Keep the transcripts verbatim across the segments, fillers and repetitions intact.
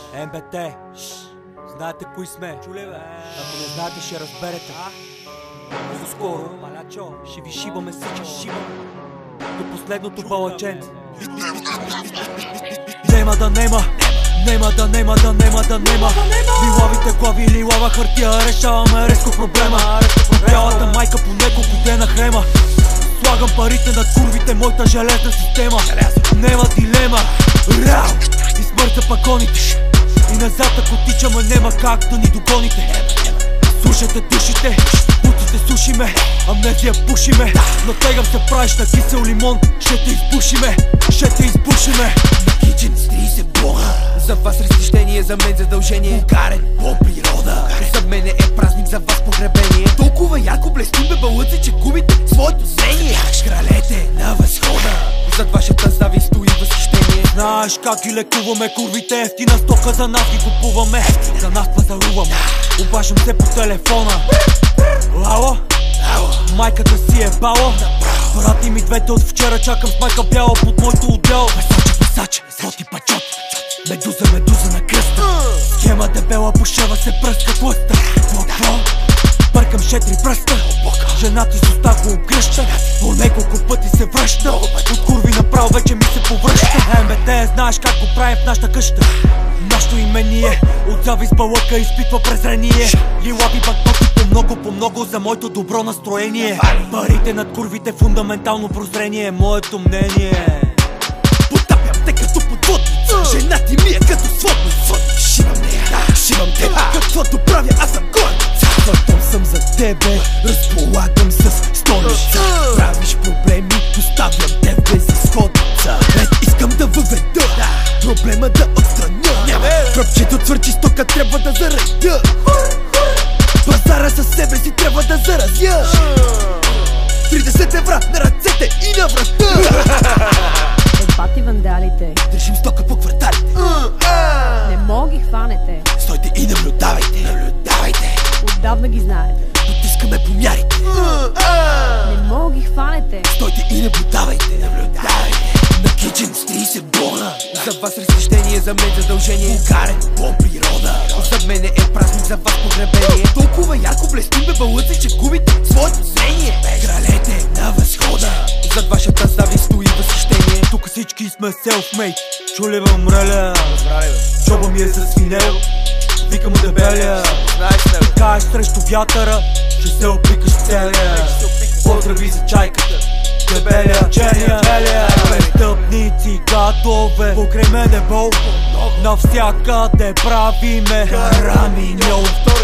Ем Бе Те, знаете кои сме? Чули бе? Ако не знаете, ще разберете. Много скоро ще ви шибаме всички до последното балаченце. Нема да нема, нема да нема да нема да нема. Лилавите глави или лава хартия, решаваме резко проблема. Бялата майка по неколко дена хрема. Слагам парите над курвите, моята железна система. Нема дилема, рау и смърт за пагоните. И назад ако тичаме, нема как да ни догоните. Слушайте душите, бутите сушиме, амнезия пушиме. Натегам се правиш на кисел лимон, ще те избушиме, ще те избушиме. На кичен с трийсет блока. За вас разхищение, за мен задължение. Угарен по природа. За мен е празник, за вас погребение. Толкова ярко блестим бе бълъци, че губите своето зрение. Кралете на възхода. Зад вашата завист стои възхищение. Знаеш как ги лекуваме курвите, ефтина стока за нас ги купуваме. За нас пазаруваме, обаждам се по телефона. Лало, майката си е бала. Брати ми двете от вчера, чакам с майка бяла под моето отдел. Пасаче, пасаче, соти пачот, медуза, медуза на кръста. Схема дебела, пушева се пръска тлъста. Какво? Бъркам шетри пръста. Жена ти с уста го обгръща, по неколко пъти се връща. От курви направо вече ми се повръща. Ем Бе Те, знаеш как го правим в нашата къща. Нашето име ни е от завист балъка, изпитва презрение. Лилави банкноти по много, по много за моето добро настроение. Парите над курвите, фундаментално прозрение е моето мнение. Потапям те като подводница. Жена ти ми е като сводница. Шивам нея, шивам те. Каквото правя, аз съм горница. Въртам съм за тебе, разполагам с столица. Правиш проблеми, поставям те в безизходница. Ред искам да въведа, проблема да отстраня. Кръпчето твърчи стока, трябва да заредя. Пазара със себе си трябва да заразя. тридесет евра на ръцете и на врата. Бати вандалите, държим стока по кварталите. не мога ги хванете. Стойте и наблюдавайте. Наблюдавайте. Отдавна ги знаете. Потискаме помярите. Не мога ги хванете. Стойте и наблюдавайте. Наблюдавайте. На кичен с трийсет блока. За вас разхищение, за мен задължение. Угарен по природа. За мен е празник, за вас погребение. Толкова ярко блестим бе бълъци, че губите своето зрение. Кралете на възхода. Зад вашата завист стои възхищение. Тук всички сме селфмейт. Чули бе, мреля? Джоба ми е за свинел, викам дебеля. Кажеш срещу вятъра, ще се опикаш целия. Поздрави за чайката, дебеля, черния. Престъпници, гадове, покрай мене бол. Навсякъде правиме караминьол.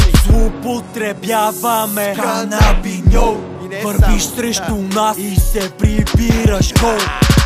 Злоупотребяваме канабиньол. Вървиш срещу нас и се прибираш гол.